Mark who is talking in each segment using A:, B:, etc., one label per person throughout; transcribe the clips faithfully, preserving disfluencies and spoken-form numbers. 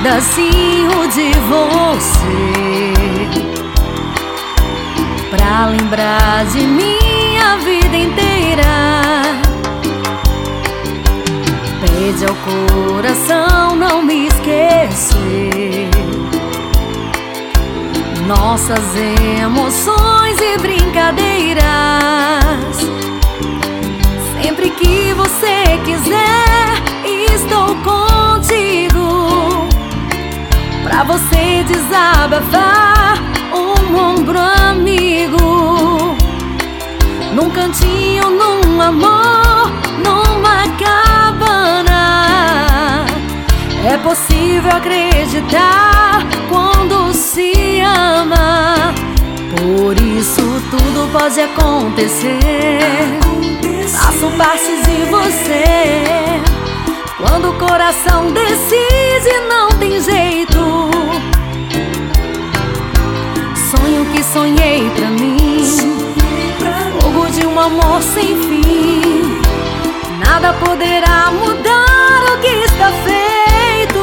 A: pedacinho de você pra lembrar de minha vida inteira. Pede ao coração não me esquecer nossas emoções e brincadeiras. Sempre que você quiser, estou contigo pra você desabafar, um ombro amigo, num cantinho, num amor, numa cabana. É possível acreditar quando se ama, por isso tudo pode acontecer. Faço parte de você. Quando o coração decide, não tem jeito. Sonho que sonhei pra mim, fogo de um amor sem fim. Nada poderá mudar o que está feito.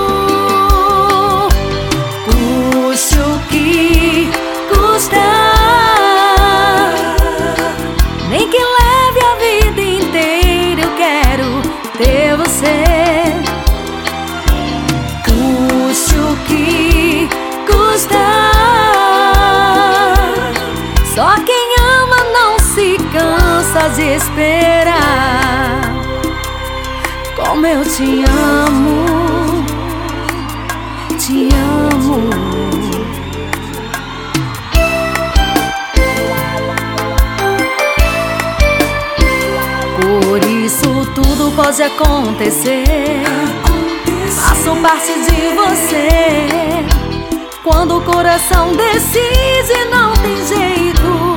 A: Custe o que custar, nem que leve a vida inteira, eu quero ter você. Custe o que custar, só quem ama não se cansa de esperar. Como eu te amo, te amo. Por isso tudo pode acontecer. Faço parte de você. Quando o coração decide, não tem jeito.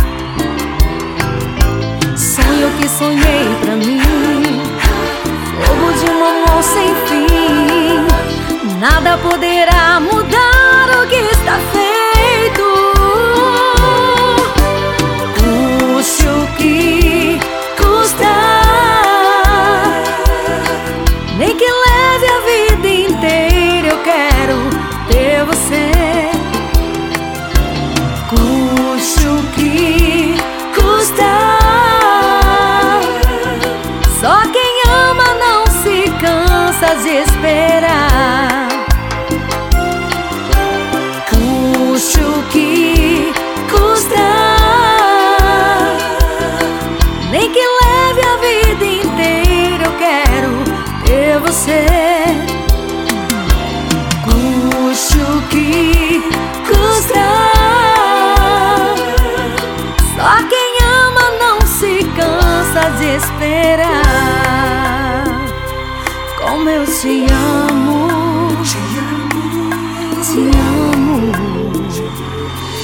A: Sonho que sonhei pra mim, fogo de um amor sem fim. Nada poderá mudar o que está feito. Custe o que custar, nem que leve a vida inteira, eu quero ter você. Custe o que custar, só quem ama não se cansa de esperar. Custe o que custar, nem que leve a vida inteira, eu quero ter você. Custe o que custar, só quem ama não se cansa de esperar. Como eu te amo, te amo, te amo.